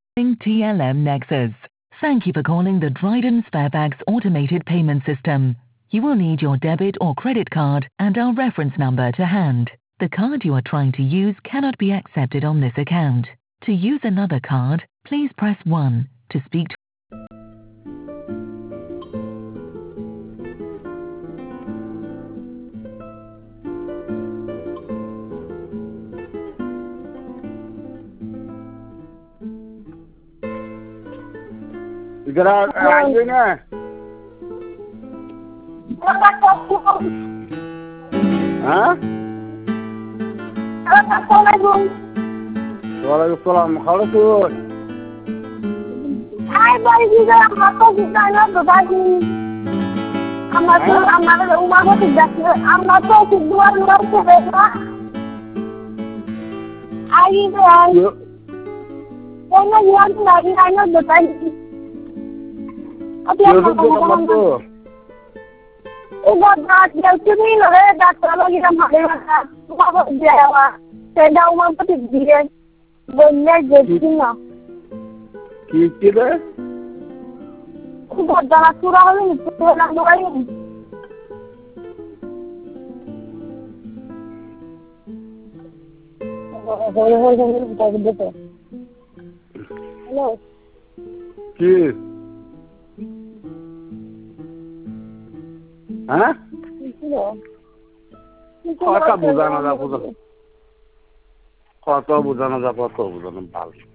TLM Nexus. Thank you for calling the Dryden Sparebags automated payment system. You will need your debit or credit card and our reference number to hand. The card you are trying to use cannot be accepted on this account. To use another card, please press 1 to speak to इधर आइए ना हाँ वालेकुम खालो तो Hai bari juga aku bisa na berbagi. Amat rumah aku tidak amat aku dua orang sebeza. Ai kan. Karena yang lagi hanya berbagi. Apa yang kamu tu? Udah dah jadi lah dah kalau kita makan apa dia lah. Saya umam pun dia boleh jadi na. Kira? Udah dah surah ni pulang dua ini. Hello. Kira? Hah? Kata bukan ada. Kata bukan ada.